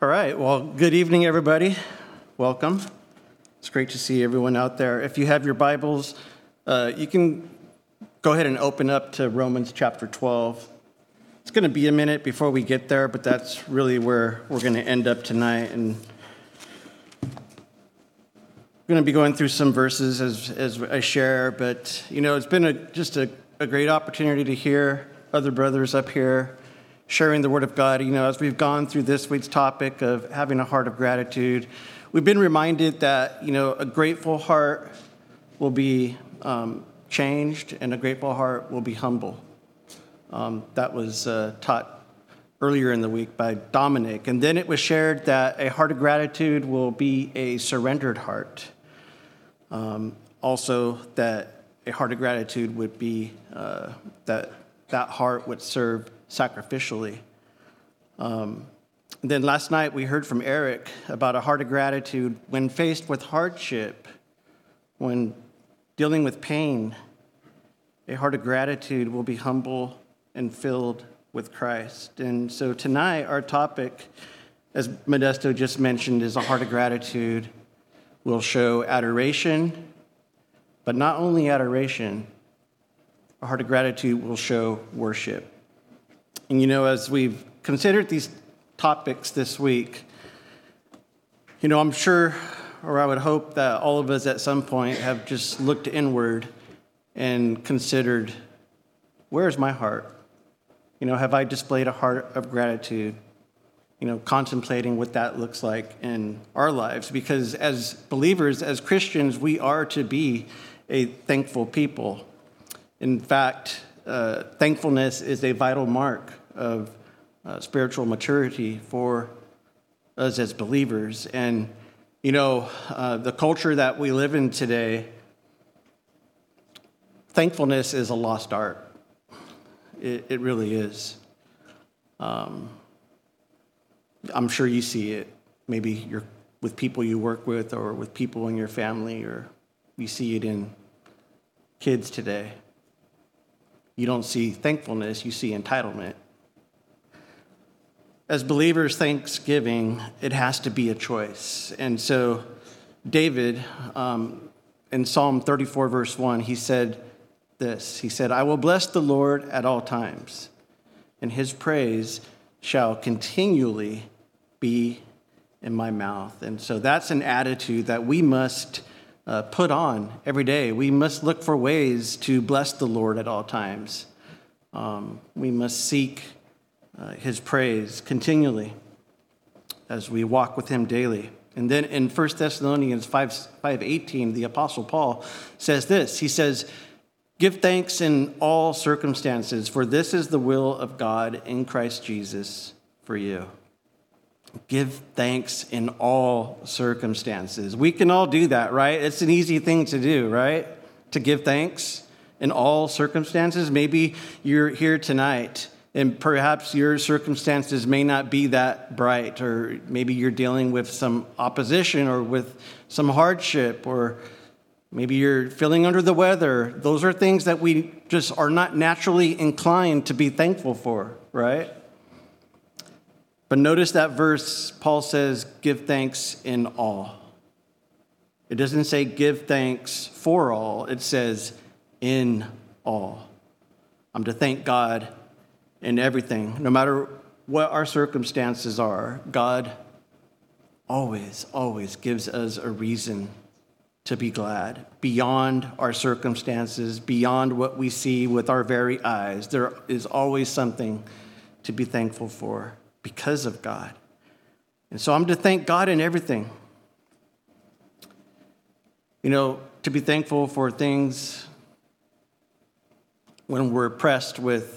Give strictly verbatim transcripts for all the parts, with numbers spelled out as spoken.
All right, well, good evening, everybody. Welcome. It's great to see everyone out there. If you have your Bibles, uh, you can go ahead and open up to Romans chapter twelve. It's going to be a minute before we get there, but that's really where we're going to end up tonight. And we're going to be going through some verses as, as I share, but, you know, it's been a, just a, a great opportunity to hear other brothers up here sharing the Word of God. You know, as we've gone through this week's topic of having a heart of gratitude, we've been reminded that, you know, a grateful heart will be um, changed and a grateful heart will be humble. Um, that was uh, taught earlier in the week by Dominic. And then it was shared that a heart of gratitude will be a surrendered heart. Um, also, that a heart of gratitude would be uh, that that heart would serve sacrificially. Um, then last night we heard from Eric about a heart of gratitude when faced with hardship, when dealing with pain. A heart of gratitude will be humble and filled with Christ. And so tonight our topic, as Modesto just mentioned, is a heart of gratitude will show adoration, but not only adoration, a heart of gratitude will show worship. And you know, as we've considered these topics this week, you know, I'm sure, or I would hope that all of us at some point have just looked inward and considered, where's my heart? You know, have I displayed a heart of gratitude? You know, contemplating what that looks like in our lives. Because as believers, as Christians, we are to be a thankful people. In fact, uh, thankfulness is a vital mark of uh, spiritual maturity for us as believers. And, you know, uh, the culture that we live in today, thankfulness is a lost art. It, it really is. Um, I'm sure you see it. Maybe you're with people you work with or with people in your family, or you see it in kids today. You don't see thankfulness, you see entitlement. As believers, thanksgiving, it has to be a choice. And so David, um, in Psalm thirty-four, verse one, he said this. He said, I will bless the Lord at all times, and his praise shall continually be in my mouth. And so that's an attitude that we must uh, put on every day. We must look for ways to bless the Lord at all times. Um, we must seek uh, his praise continually as we walk with him daily. And then in First Thessalonians five eighteen, the Apostle Paul says this. He says, give thanks in all circumstances, for this is the will of God in Christ Jesus for you. Give thanks in all circumstances. We can all do that, right? It's an easy thing to do, right? To give thanks in all circumstances. Maybe you're here tonight and perhaps your circumstances may not be that bright, or maybe you're dealing with some opposition or with some hardship, or maybe you're feeling under the weather. Those are things that we just are not naturally inclined to be thankful for, right? But notice that verse, Paul says, give thanks in all. It doesn't say give thanks for all. It says in all. I'm to thank God in everything. No matter what our circumstances are, God always, always gives us a reason to be glad, beyond our circumstances, beyond what we see with our very eyes. There is always something to be thankful for because of God. And so I'm to thank God in everything. You know, to be thankful for things when we're pressed with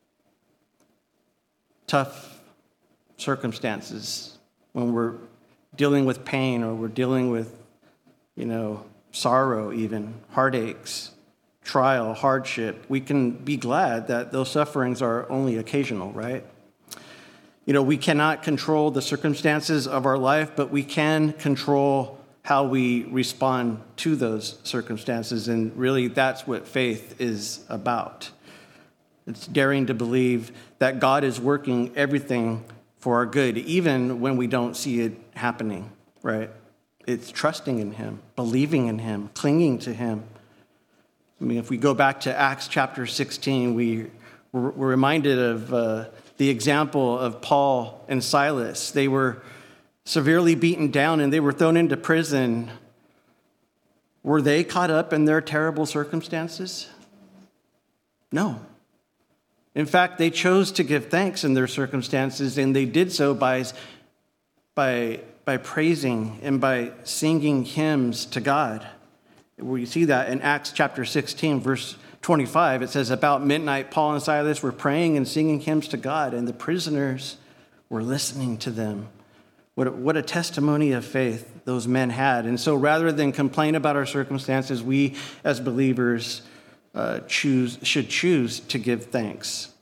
tough circumstances, when we're dealing with pain, or we're dealing with you know, sorrow even, heartaches, trial, hardship. We can be glad that those sufferings are only occasional, right? You know, we cannot control the circumstances of our life, but we can control how we respond to those circumstances. And really, that's what faith is about. It's daring to believe that God is working everything for our good, even when we don't see it happening, right? It's trusting in him, believing in him, clinging to him. I mean, if we go back to Acts chapter sixteen, we, we're reminded of uh, the example of Paul and Silas. They were severely beaten down and they were thrown into prison. Were they caught up in their terrible circumstances? No. In fact, they chose to give thanks in their circumstances, and they did so by, by, by praising and by singing hymns to God. We see that in Acts chapter sixteen, verse twenty-five. It says, about midnight, Paul and Silas were praying and singing hymns to God, and the prisoners were listening to them. What a, what a testimony of faith those men had. And so rather than complain about our circumstances, we as believers uh, choose should choose to give thanks.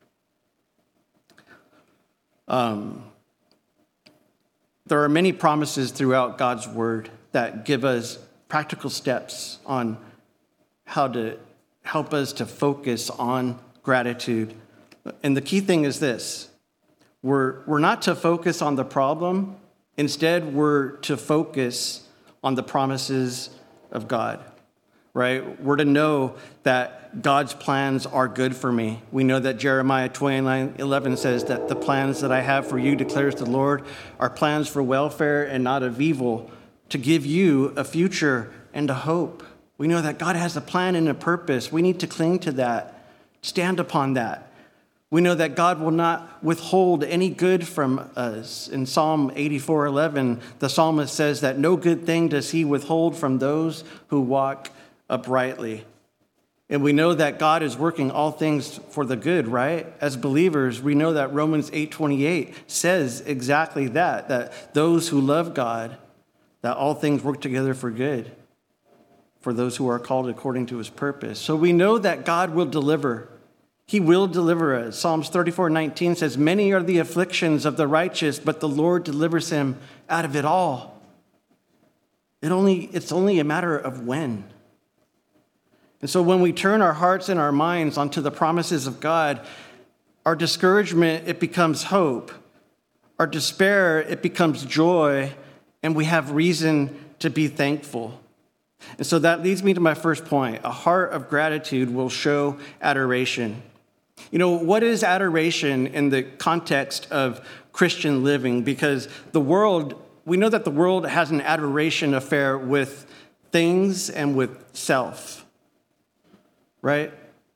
Um, there are many promises throughout God's word that give us practical steps on how to help us to focus on gratitude. And the key thing is this. We're, we're not to focus on the problem. Instead, we're to focus on the promises of God, right? We're to know that God's plans are good for me. We know that Jeremiah twenty-nine eleven says that the plans that I have for you, declares the Lord, are plans for welfare and not of evil, to give you a future and a hope. We know that God has a plan and a purpose. We need to cling to that, stand upon that. We know that God will not withhold any good from us. In Psalm eighty-four eleven, the psalmist says that no good thing does he withhold from those who walk uprightly. And we know that God is working all things for the good, right? As believers, we know that Romans eight twenty-eight says exactly that, that those who love God, that all things work together for good, for those who are called according to his purpose. So we know that God will deliver. He will deliver us. Psalms thirty-four nineteen says, many are the afflictions of the righteous, but the Lord delivers him out of it all. It only, it's only a matter of when. And so when we turn our hearts and our minds onto the promises of God, our discouragement, it becomes hope. Our despair, it becomes joy, and we have reason to be thankful. And so that leads me to my first point. A heart of gratitude will show adoration. You know, what is adoration in the context of Christian living? Because the world, we know that the world has an adoration affair with things and with self, right?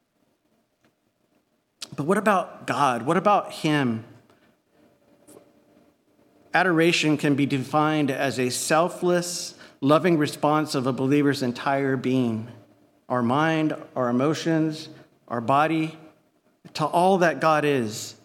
But what about God? What about him? Adoration can be defined as a selfless, loving response of a believer's entire being, our mind, our emotions, our body, to all that God is.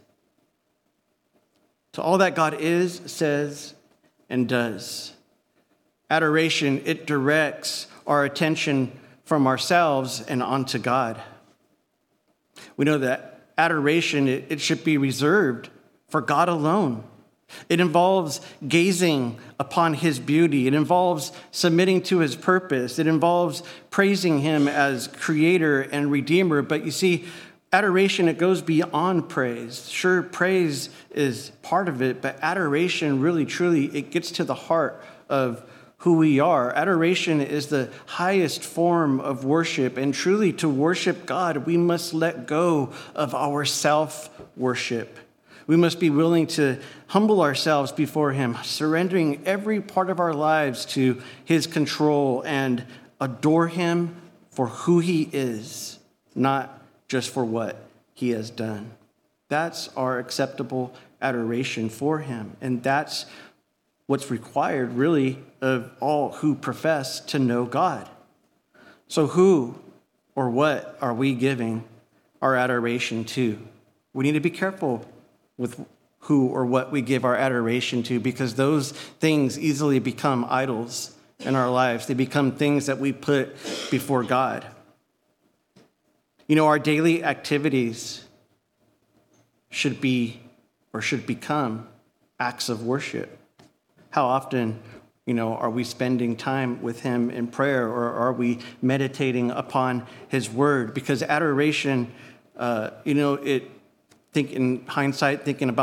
To all that God is, says, and does. Adoration, it directs our attention from ourselves and onto God. We know that adoration, it, it should be reserved for God alone. It involves gazing upon his beauty. It involves submitting to his purpose. It involves praising him as creator and redeemer. But you see, adoration, it goes beyond praise. Sure, praise is part of it, but adoration really, truly, it gets to the heart of who we are. Adoration is the highest form of worship. And truly, to worship God, we must let go of our self-worship. We must be willing to humble ourselves before him, surrendering every part of our lives to his control and adore him for who he is, not just for what he has done. That's our acceptable adoration for him. And that's what's required, really, of all who profess to know God. So who or what are we giving our adoration to? We need to be careful with who or what we give our adoration to, because those things easily become idols in our lives. They become things that we put before God. You know, our daily activities should be or should become acts of worship. How often, you know, are we spending time with him in prayer, or are we meditating upon his word? Because adoration, uh, you know, it think in hindsight, thinking about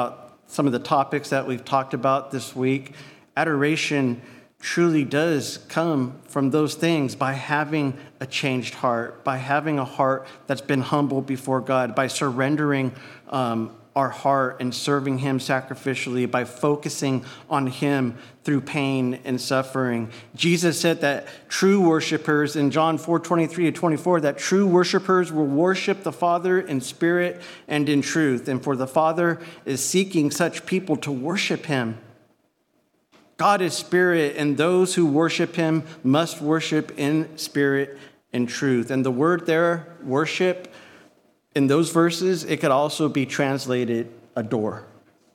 some of the topics that we've talked about this week, adoration truly does come from those things by having a changed heart, by having a heart that's been humbled before God, by surrendering um, our heart and serving him sacrificially, by focusing on him through pain and suffering. Jesus said that true worshipers, in John four twenty-three to twenty-four, that true worshipers will worship the Father in spirit and in truth. And for the Father is seeking such people to worship him. God is spirit, and those who worship him must worship in spirit and truth. And the word there, worship, in those verses, it could also be translated adore.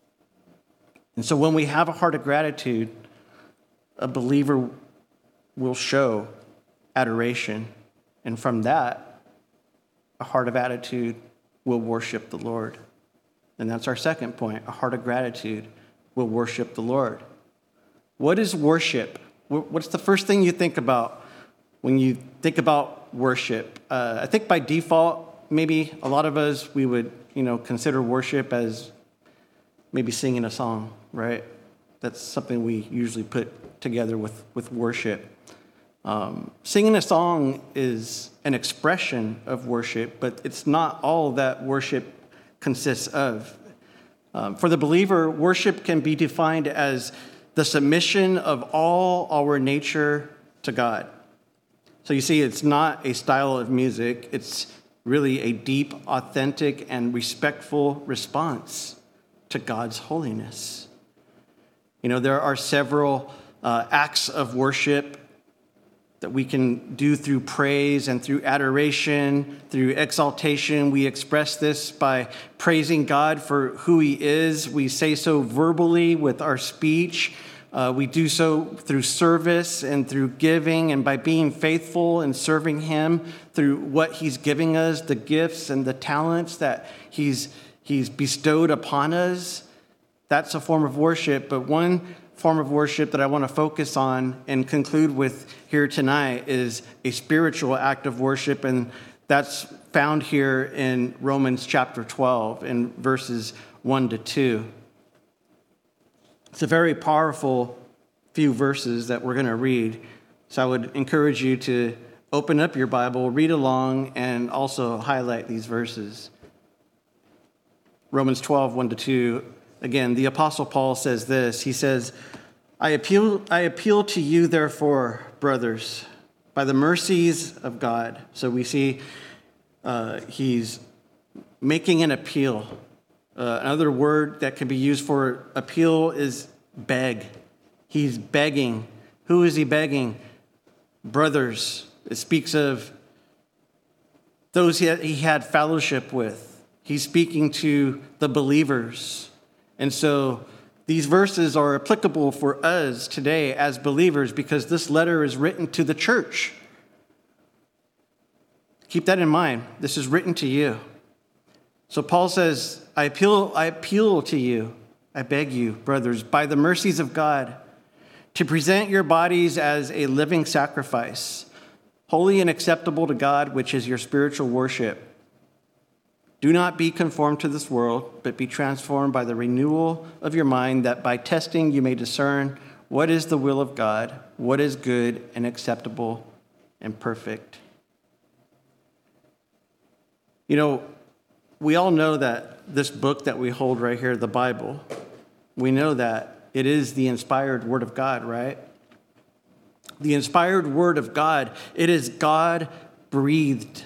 And so when we have a heart of gratitude, a believer will show adoration. And from that, a heart of attitude will worship the Lord. And that's our second point. A heart of gratitude will worship the Lord. What is worship? What's the first thing you think about when you think about worship? Uh, I think by default, maybe a lot of us, we would, you know, consider worship as maybe singing a song, right? That's something we usually put together with, with worship. Um, singing a song is an expression of worship, but it's not all that worship consists of. Um, for the believer, worship can be defined as the submission of all our nature to God. So you see, it's not a style of music. It's really a deep, authentic, and respectful response to God's holiness. You know, there are several uh, acts of worship that we can do through praise and through adoration, through exaltation. We express this by praising God for who he is. We say so verbally with our speech. Uh, we do so through service and through giving and by being faithful and serving him through what he's giving us, the gifts and the talents that he's, he's bestowed upon us. That's a form of worship. But one form of worship that I want to focus on and conclude with here tonight is a spiritual act of worship, and that's found here in Romans chapter twelve in verses one to two. It's a very powerful few verses that we're going to read, so I would encourage you to open up your Bible, read along, and also highlight these verses. Romans twelve, one to two. Again, the Apostle Paul says this. He says, I appeal, I appeal to you, therefore, brothers, by the mercies of God. So we see uh, he's making an appeal. Uh, another word that can be used for appeal is beg. He's begging. Who is he begging? Brothers. It speaks of those he had, he had fellowship with. He's speaking to the believers. And so these verses are applicable for us today as believers because this letter is written to the church. Keep that in mind. This is written to you. So Paul says, I appeal, I appeal to you, I beg you, brothers, by the mercies of God, to present your bodies as a living sacrifice, holy and acceptable to God, which is your spiritual worship. Do not be conformed to this world, but be transformed by the renewal of your mind, that by testing you may discern what is the will of God, what is good and acceptable and perfect. You know, we all know that this book that we hold right here, the Bible, we know that it is the inspired word of God, right? The inspired word of God, it is God-breathed.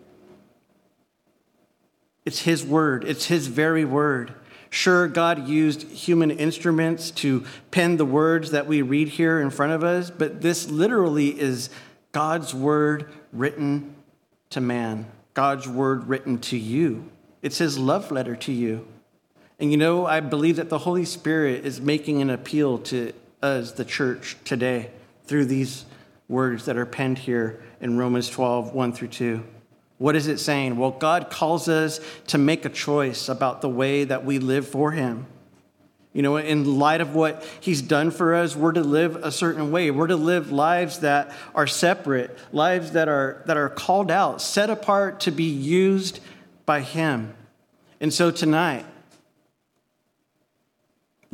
It's his word. It's his very word. Sure, God used human instruments to pen the words that we read here in front of us, but this literally is God's word written to man, God's word written to you. It's his love letter to you. And you know, I believe that the Holy Spirit is making an appeal to us, the church, today through these words that are penned here in Romans twelve, one through two. What is it saying? Well, God calls us to make a choice about the way that we live for him. You know, in light of what he's done for us, we're to live a certain way. We're to live lives that are separate, lives that are that are called out, set apart to be used by him. And so tonight,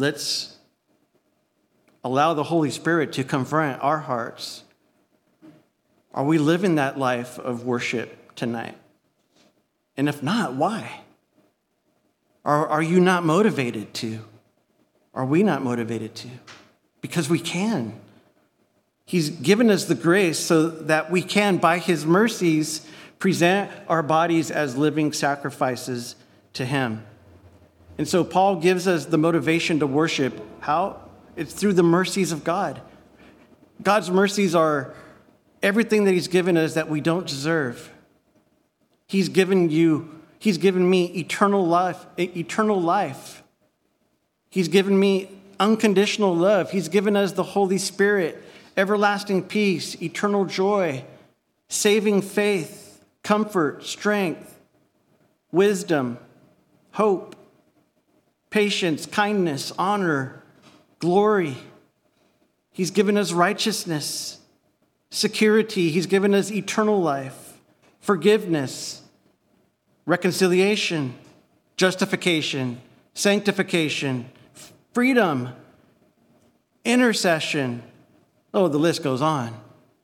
let's allow the Holy Spirit to confront our hearts. Are we living that life of worship tonight? And if not, why? Are, are you not motivated to? Are we not motivated to? Because we can. He's given us the grace so that we can, by his mercies, present our bodies as living sacrifices to him. And so Paul gives us the motivation to worship. How? It's through the mercies of God. God's mercies are everything that he's given us that we don't deserve. He's given you, he's given me eternal life, eternal life. He's given me unconditional love. He's given us the Holy Spirit, everlasting peace, eternal joy, saving faith, comfort, strength, wisdom, hope, patience, kindness, honor, glory. He's given us righteousness, security. He's given us eternal life, forgiveness, reconciliation, justification, sanctification, freedom, intercession. Oh, the list goes on.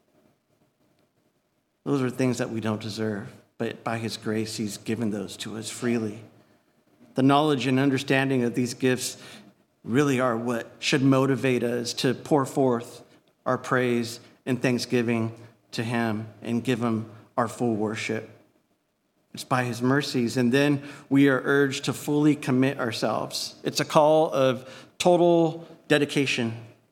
Those are things that we don't deserve, but by his grace, he's given those to us freely. The knowledge and understanding of these gifts really are what should motivate us to pour forth our praise and thanksgiving to him and give him our full worship. It's by his mercies. And then we are urged to fully commit ourselves. It's a call of total dedication.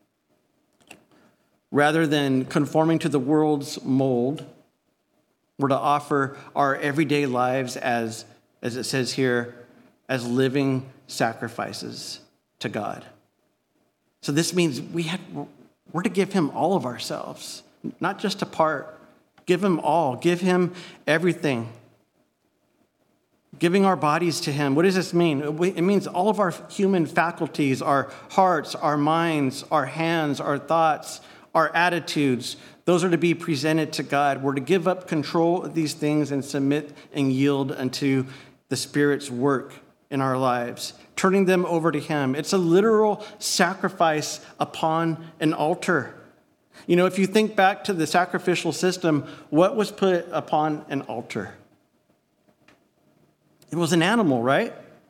Rather than conforming to the world's mold, we're to offer our everyday lives as, as it says here, as living sacrifices to God. So this means we have, we're to give him all of ourselves, not just a part. Give him all. Give him everything. Giving our bodies to him. What does this mean? It means all of our human faculties, our hearts, our minds, our hands, our thoughts, our attitudes, those are to be presented to God. We're to give up control of these things and submit and yield unto the Spirit's work in our lives, turning them over to him. It's a literal sacrifice upon an altar. You know, if you think back to the sacrificial system, what was put upon an altar? It was an animal, right?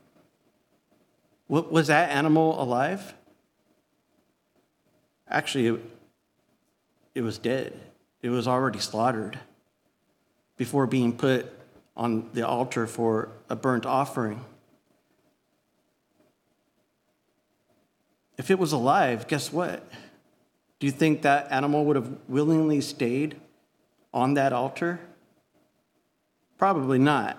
Was that animal alive? Actually, it, it was dead. It was already slaughtered before being put on the altar for a burnt offering. If it was alive, guess what? Do you think that animal would have willingly stayed on that altar? Probably not.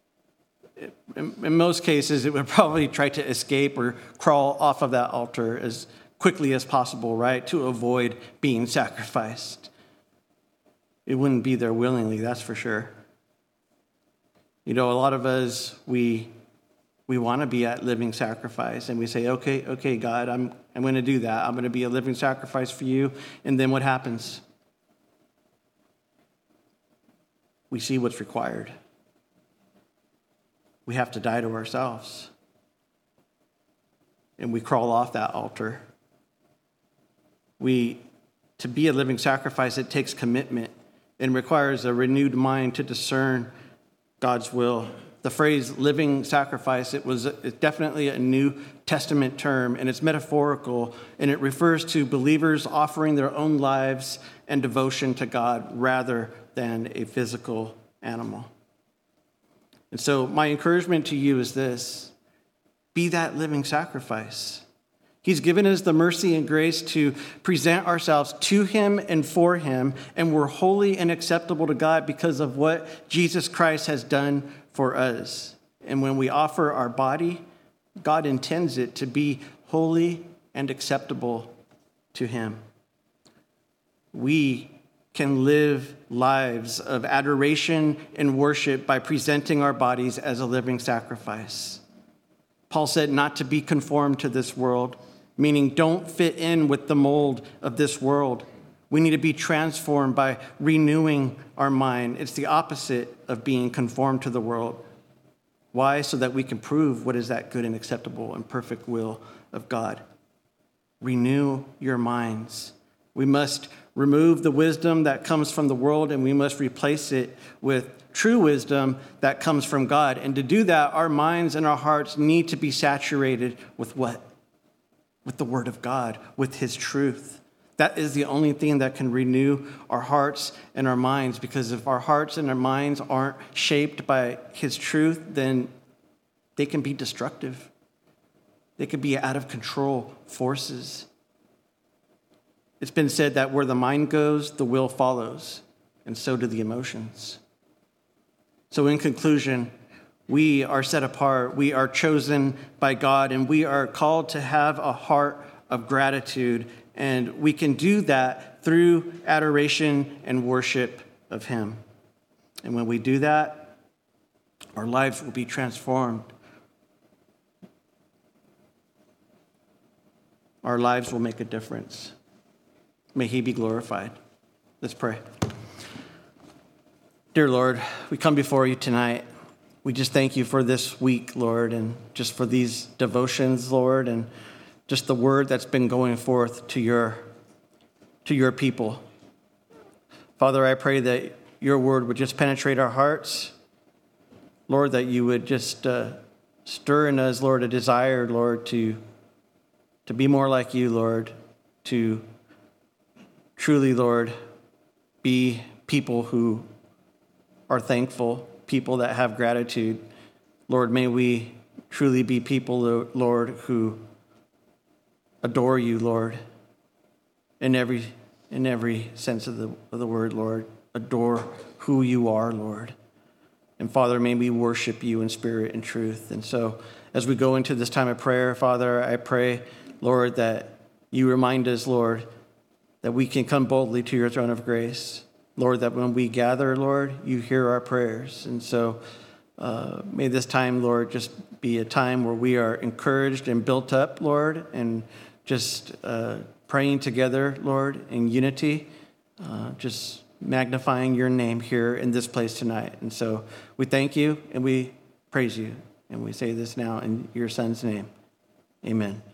In most cases, it would probably try to escape or crawl off of that altar as quickly as possible, right, to avoid being sacrificed. It wouldn't be there willingly, that's for sure. You know, a lot of us, we we want to be at living sacrifice, and we say, okay, okay, God, I'm I'm going to do that. I'm going to be a living sacrifice for you. And then what happens? We see what's required. We have to die to ourselves. And we crawl off that altar. We, to be a living sacrifice, it takes commitment and requires a renewed mind to discern God's will. The phrase living sacrifice, it was it's definitely a New Testament term, and it's metaphorical, and it refers to believers offering their own lives and devotion to God rather than a physical animal. And so my encouragement to you is this: be that living sacrifice. He's given us the mercy and grace to present ourselves to him and for him, and we're holy and acceptable to God because of what Jesus Christ has done for us. And when we offer our body, God intends it to be holy and acceptable to him. We can live lives of adoration and worship by presenting our bodies as a living sacrifice. Paul said not to be conformed to this world, meaning don't fit in with the mold of this world. We need to be transformed by renewing our mind. It's the opposite of being conformed to the world. Why? So that we can prove what is that good and acceptable and perfect will of God. renew your minds. We must remove the wisdom that comes from the world, and we must replace it with true wisdom that comes from God. And to do that, our minds and our hearts need to be saturated with what? With the Word of God, with His truth. That is the only thing that can renew our hearts and our minds, because if our hearts and our minds aren't shaped by His truth, then they can be destructive. They could be out of control forces. It's been said that where the mind goes, the will follows, and so do the emotions. So in conclusion, we are set apart, we are chosen by God, and we are called to have a heart of gratitude, and we can do that through adoration and worship of Him. And when we do that, our lives will be transformed. Our lives will make a difference. May He be glorified. Let's pray. Dear Lord, we come before you tonight. We just thank you for this week, Lord, and just for these devotions, Lord, and just the word that's been going forth to your, to your people. Father, I pray that your word would just penetrate our hearts. Lord, that you would just uh, stir in us, Lord, a desire, Lord, to, to be more like you, Lord, to truly, Lord, be people who are thankful, people that have gratitude. Lord, may we truly be people, Lord, who adore you, Lord, in every in every sense of the of the word, Lord. Adore who you are, Lord. And Father, may we worship you in spirit and truth. And so as we go into this time of prayer, Father, I pray, Lord, that you remind us, Lord, that we can come boldly to your throne of grace. Lord, that when we gather, Lord, you hear our prayers. And so uh, may this time, Lord, just be a time where we are encouraged and built up, Lord, and just uh, praying together, Lord, in unity, uh, just magnifying your name here in this place tonight. And so we thank you and we praise you. And we say this now in your Son's name. Amen.